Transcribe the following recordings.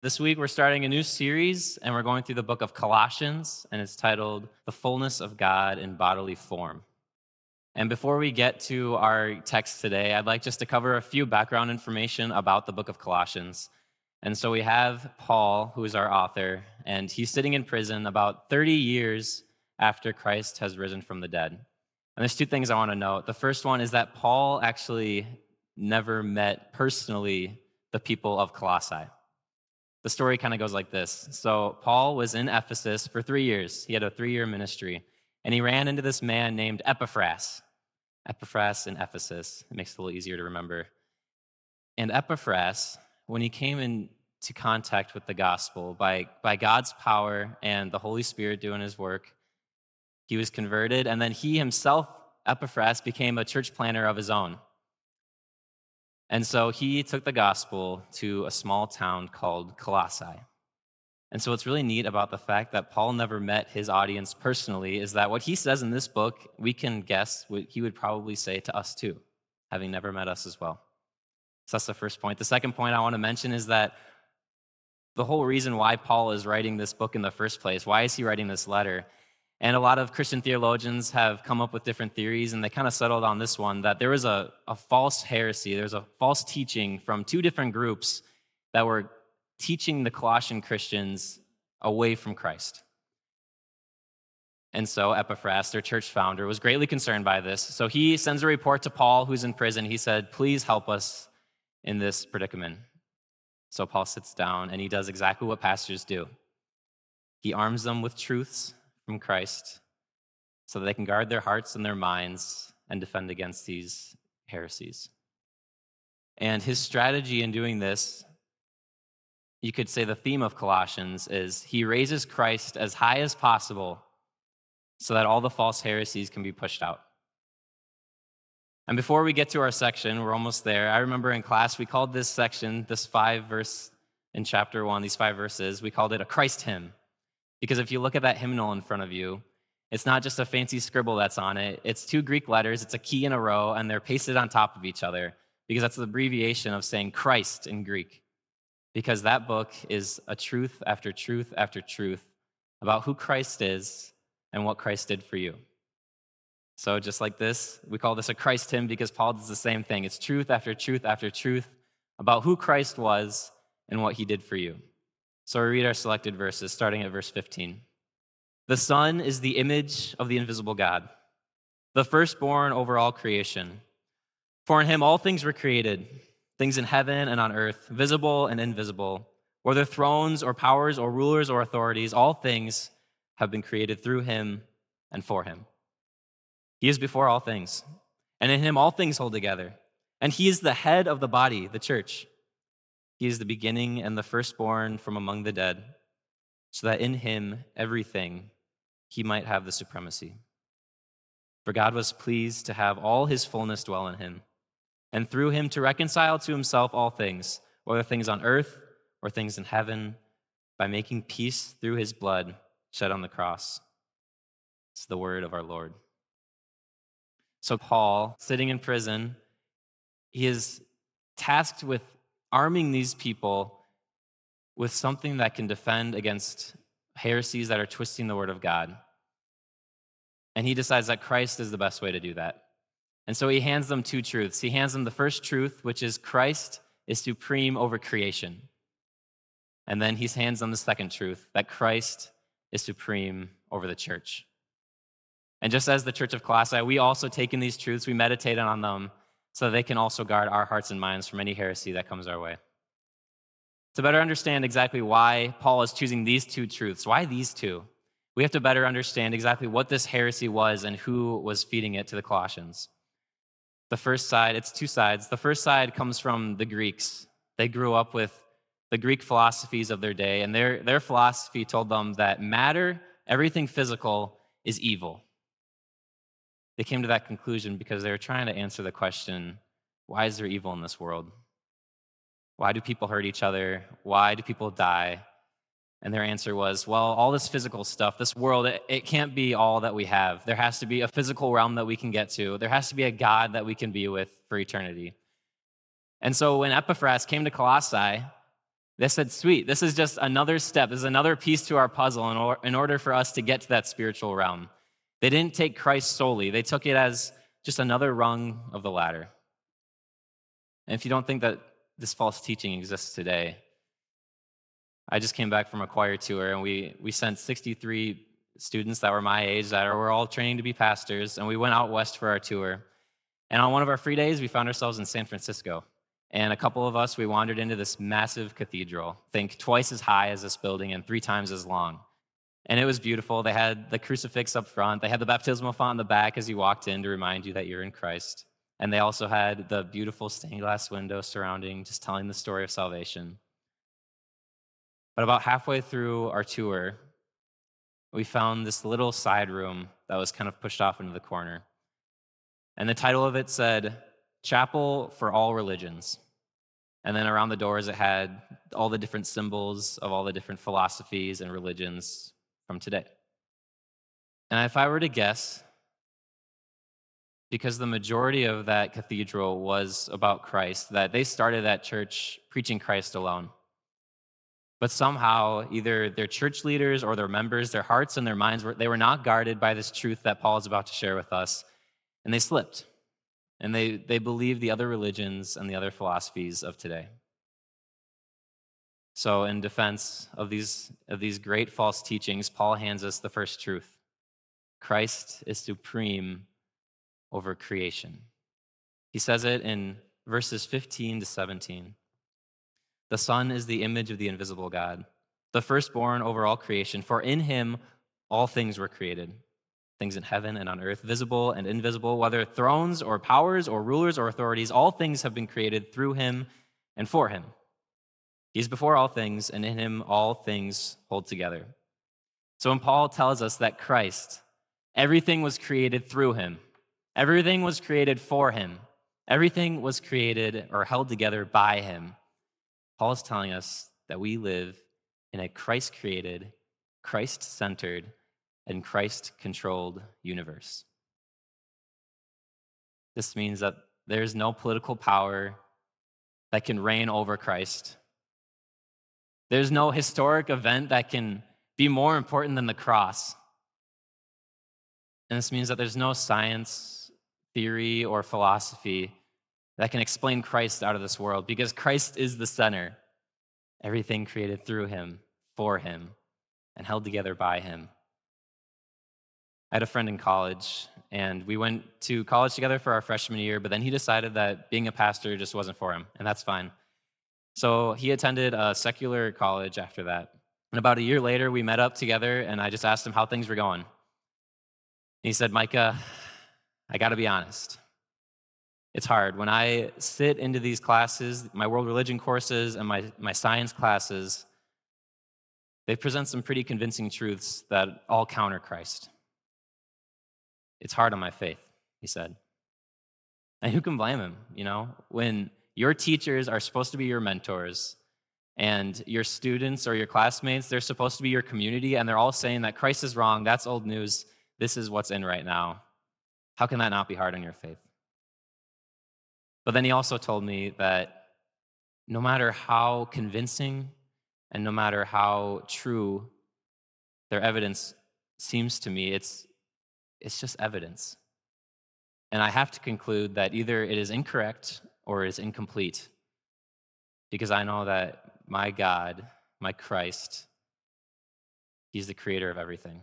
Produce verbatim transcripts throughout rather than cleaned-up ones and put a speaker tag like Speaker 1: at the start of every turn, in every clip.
Speaker 1: This week, we're starting a new series, and we're going through the book of Colossians, and it's titled The Fullness of God in Bodily Form. And before we get to our text today, I'd like just to cover a few background information about the book of Colossians. And so we have Paul, who is our author, and he's sitting in prison about thirty years after Christ has risen from the dead. And there's two things I want to note. The first one is that Paul actually never met personally the people of Colossae. The story kind of goes like this. So Paul was in Ephesus for three years. He had a three-year ministry, and he ran into this man named Epaphras. Epaphras in Ephesus. It makes it a little easier to remember. And Epaphras, when he came into contact with the gospel, by, by God's power and the Holy Spirit doing his work, he was converted, and then he himself, Epaphras, became a church planner of his own. And so he took the gospel to a small town called Colossae. And so what's really neat about the fact that Paul never met his audience personally is that what he says in this book, we can guess what he would probably say to us too, having never met us as well. So that's the first point. The second point I want to mention is that the whole reason why Paul is writing this book in the first place, why is he writing this letter? And a lot of Christian theologians have come up with different theories, and they kind of settled on this one, that there was a, a false heresy, there was a false teaching from two different groups that were teaching the Colossian Christians away from Christ. And so Epaphras, their church founder, was greatly concerned by this. So he sends a report to Paul, who's in prison. He said, please help us in this predicament. So Paul sits down, and he does exactly what pastors do. He arms them with truths from Christ so that they can guard their hearts and their minds and defend against these heresies. And his strategy in doing this, you could say the theme of Colossians is he raises Christ as high as possible so that all the false heresies can be pushed out. And before we get to our section, we're almost there. I remember in class we called this section, this five verse in chapter one, these five verses, we called it a Christ hymn. Because if you look at that hymnal in front of you, it's not just a fancy scribble that's on it. It's two Greek letters. It's a key in a row, and they're pasted on top of each other because that's the abbreviation of saying Christ in Greek. Because that book is a truth after truth after truth about who Christ is and what Christ did for you. So just like this, we call this a Christ hymn because Paul does the same thing. It's truth after truth after truth about who Christ was and what he did for you. So we read our selected verses, starting at verse fifteen. The Son is the image of the invisible God, the firstborn over all creation. For in him all things were created, things in heaven and on earth, visible and invisible, whether thrones or powers or rulers or authorities, all things have been created through him and for him. He is before all things, and in him all things hold together. And he is the head of the body, the church. He is the beginning and the firstborn from among the dead, so that in him everything he might have the supremacy. For God was pleased to have all his fullness dwell in him, and through him to reconcile to himself all things, whether things on earth or things in heaven, by making peace through his blood shed on the cross. It's the word of our Lord. So Paul, sitting in prison, he is tasked with arming these people with something that can defend against heresies that are twisting the word of God. And he decides that Christ is the best way to do that. And so he hands them two truths. He hands them the first truth, which is Christ is supreme over creation. And then he hands them the second truth, that Christ is supreme over the church. And just as the Church of Colossae, we also take in these truths, we meditate on them, so they can also guard our hearts and minds from any heresy that comes our way. To better understand exactly why Paul is choosing these two truths, why these two, we have to better understand exactly what this heresy was and who was feeding it to the Colossians. The first side, it's two sides. The first side comes from the Greeks. They grew up with the Greek philosophies of their day, and their, their philosophy told them that matter, everything physical, is evil. They came to that conclusion because they were trying to answer the question, why is there evil in this world? Why do people hurt each other? Why do people die? And their answer was, well, all this physical stuff, this world, it, it can't be all that we have. There has to be a physical realm that we can get to. There has to be a God that we can be with for eternity. And so when Epaphras came to Colossae, They said, sweet, this is just another step. This is another piece to our puzzle in, or, in order for us to get to that spiritual realm. They didn't take Christ solely. They took it as just another rung of the ladder. And if you don't think that this false teaching exists today, I just came back from a choir tour, and we, we sent sixty-three students that were my age that were all training to be pastors, and we went out west for our tour. And on one of our free days, we found ourselves in San Francisco. And a couple of us, we wandered into this massive cathedral, think twice as high as this building and three times as long. And it was beautiful. They had the crucifix up front. They had the baptismal font in the back as you walked in to remind you that you're in Christ. And they also had the beautiful stained glass window surrounding, just telling the story of salvation. But about halfway through our tour, we found this little side room that was kind of pushed off into the corner. And the title of it said, Chapel for All Religions. And then around the doors, it had all the different symbols of all the different philosophies and religions from today. And if I were to guess, because the majority of that cathedral was about Christ, that they started that church preaching Christ alone. But somehow, either their church leaders or their members, their hearts and their minds, were they were not guarded by this truth that Paul is about to share with us, and they slipped. And they, they believed the other religions and the other philosophies of today. So in defense of these, of these great false teachings, Paul hands us the first truth. Christ is supreme over creation. He says it in verses fifteen to seventeen. The Son is the image of the invisible God, the firstborn over all creation, for in him all things were created, things in heaven and on earth, visible and invisible, whether thrones or powers or rulers or authorities, all things have been created through him and for him. He is before all things, and in him all things hold together. So when Paul tells us that Christ, everything was created through him, everything was created for him, everything was created or held together by him, Paul is telling us that we live in a Christ-created, Christ-centered, and Christ-controlled universe. This means that there's no political power that can reign over Christ. There's no historic event that can be more important than the cross. And this means that there's no science, theory, or philosophy that can explain Christ out of this world, because Christ is the center. Everything created through him, for him, and held together by him. I had a friend in college, and we went to college together for our freshman year, but then he decided that being a pastor just wasn't for him, and that's fine. So he attended a secular college after that. And about a year later, we met up together, and I just asked him how things were going. And he said, Micah, I got to be honest. It's hard. When I sit into these classes, my world religion courses and my, my science classes, they present some pretty convincing truths that all counter Christ. It's hard on my faith, he said. And who can blame him, you know? When your teachers are supposed to be your mentors, and your students or your classmates, they're supposed to be your community, and they're all saying that Christ is wrong, that's old news, this is what's in right now. How can that not be hard on your faith? But then he also told me that no matter how convincing and no matter how true their evidence seems to me, it's, it's just evidence. And I have to conclude that either it is incorrect or it is incomplete, because I know that my God, my Christ, he's the creator of everything.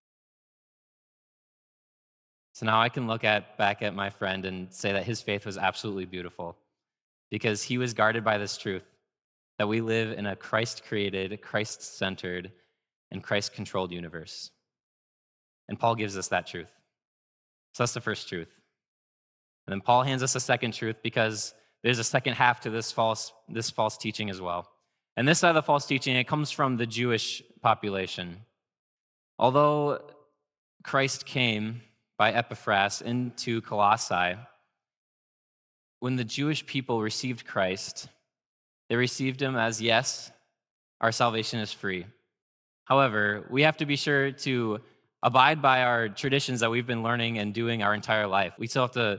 Speaker 1: So now I can look at back at my friend and say that his faith was absolutely beautiful, because he was guarded by this truth that we live in a Christ-created, Christ-centered, and Christ-controlled universe. And Paul gives us that truth. So that's the first truth. And then Paul hands us a second truth, because there's a second half to this false, this false teaching as well. And this side of the false teaching, it comes from the Jewish population. Although Christ came by Epaphras into Colossae, when the Jewish people received Christ, they received him as, yes, our salvation is free. However, we have to be sure to abide by our traditions that we've been learning and doing our entire life. We still have to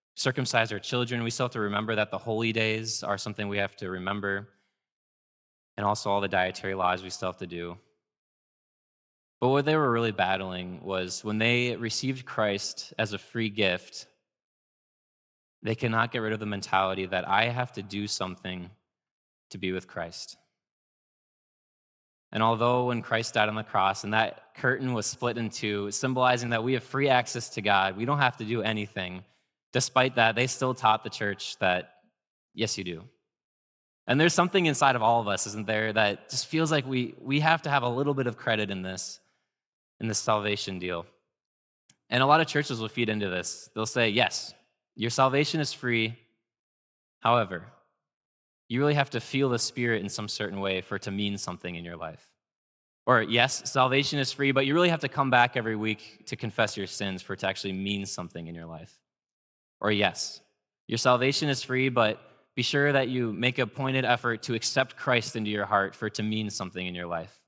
Speaker 1: circumcise our children. We still have to remember that the holy days are something we have to remember. and also all the dietary laws we still have to do. But what they were really battling was when they received Christ as a free gift, they cannot get rid of the mentality that I have to do something to be with Christ. And although when Christ died on the cross and that curtain was split in two, symbolizing that we have free access to God, we don't have to do anything. Despite that, they still taught the church that, yes, you do. And there's something inside of all of us, isn't there, that just feels like we, we have to have a little bit of credit in this, in this salvation deal. And a lot of churches will feed into this. They'll say, yes, your salvation is free. However, you really have to feel the Spirit in some certain way for it to mean something in your life. Or yes, salvation is free, but you really have to come back every week to confess your sins for it to actually mean something in your life. Or yes, your salvation is free, but be sure that you make a pointed effort to accept Christ into your heart for it to mean something in your life.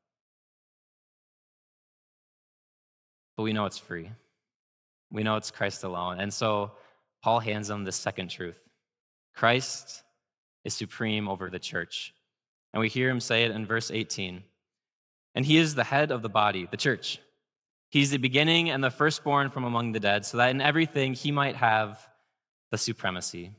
Speaker 1: But we know it's free. We know it's Christ alone. And so Paul hands them the second truth. Christ is supreme over the church. And we hear him say it in verse eighteen. And he is the head of the body, the church. He's the beginning and the firstborn from among the dead, so that in everything he might have the supremacy.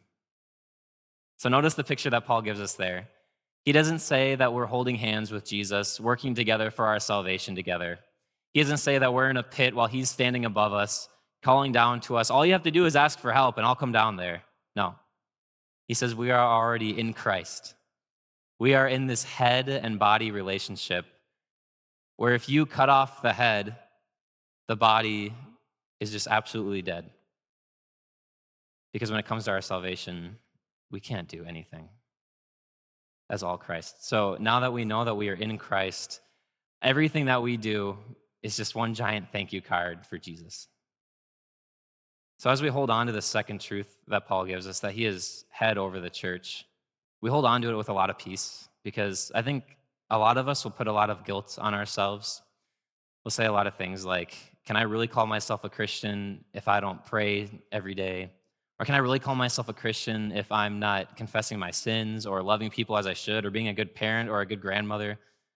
Speaker 1: So notice the picture that Paul gives us there. He doesn't say that we're holding hands with Jesus, working together for our salvation together. He doesn't say that we're in a pit while he's standing above us, calling down to us. All you have to do is ask for help and I'll come down there. No. He says we are already in Christ. We are in this head and body relationship where if you cut off the head, the body is just absolutely dead. Because when it comes to our salvation, we can't do anything. That's all Christ. So now that we know that we are in Christ, everything that we do is just one giant thank you card for Jesus. So as we hold on to the second truth that Paul gives us, that he is head over the church, we hold on to it with a lot of peace, because I think a lot of us will put a lot of guilt on ourselves. We'll say a lot of things like, can I really call myself a Christian if I don't pray every day? Or can I really call myself a Christian if I'm not confessing my sins or loving people as I should or being a good parent or a good grandmother?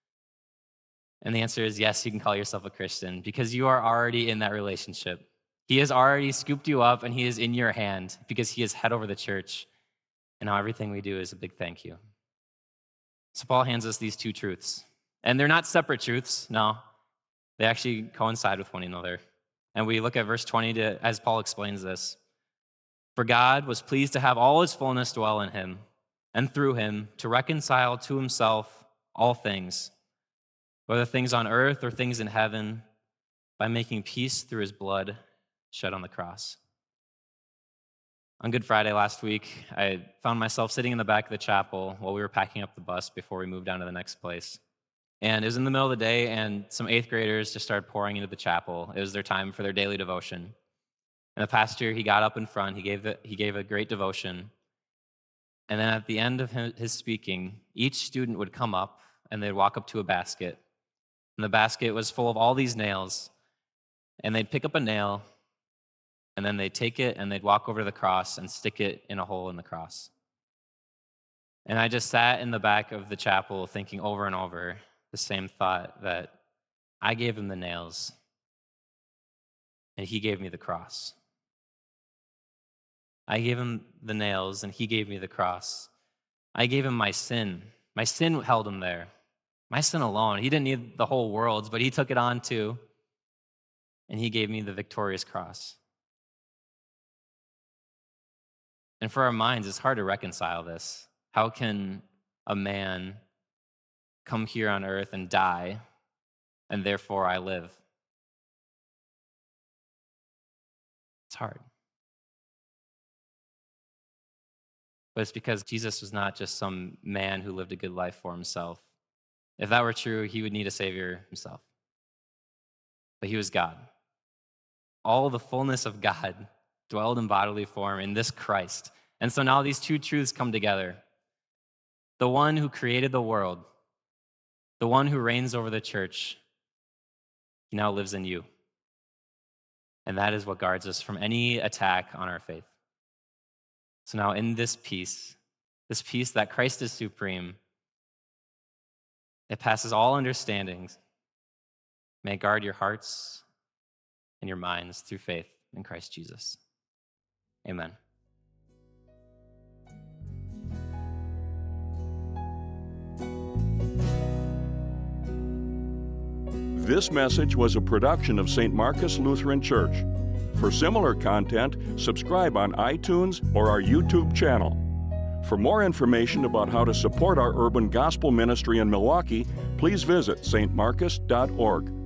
Speaker 1: And the answer is yes, you can call yourself a Christian because you are already in that relationship. He has already scooped you up and he is in your hand because he is head over the church. And now everything we do is a big thank you. So Paul hands us these two truths. And they're not separate truths, no. They actually coincide with one another. And we look at verse twenty to, as Paul explains this. For God was pleased to have all his fullness dwell in him, and through him to reconcile to himself all things, whether things on earth or things in heaven, by making peace through his blood shed on the cross. On Good Friday last week, I found myself sitting in the back of the chapel while we were packing up the bus before we moved down to the next place. And it was in the middle of the day, and some eighth graders just started pouring into the chapel. It was their time for their daily devotion. And the pastor, he got up in front, he gave, the, he gave a great devotion. And then at the end of his speaking, each student would come up, and they'd walk up to a basket. And the basket was full of all these nails. And they'd pick up a nail, and then they'd take it, and they'd walk over to the cross and stick it in a hole in the cross. And I just sat in the back of the chapel thinking over and over the same thought, that I gave him the nails, and he gave me the cross. I gave him the nails, and he gave me the cross. I gave him my sin. My sin held him there. My sin alone. He didn't need the whole world, but he took it on too, and he gave me the victorious cross. And for our minds, it's hard to reconcile this. How can a man come here on earth and die, and therefore I live? It's hard. But it's because Jesus was not just some man who lived a good life for himself. If that were true, he would need a savior himself. But he was God. All the fullness of God dwelled in bodily form in this Christ. And so now these two truths come together. The one who created the world, the one who reigns over the church, he now lives in you. And that is what guards us from any attack on our faith. So now in this peace, this peace that Christ is supreme, It passes all understandings. May it guard your hearts and your minds through faith in Christ Jesus. Amen.
Speaker 2: This message was a production of Saint Marcus Lutheran Church. For similar content, subscribe on iTunes or our YouTube channel. For more information about how to support our urban gospel ministry in Milwaukee, please visit s t marcus dot org.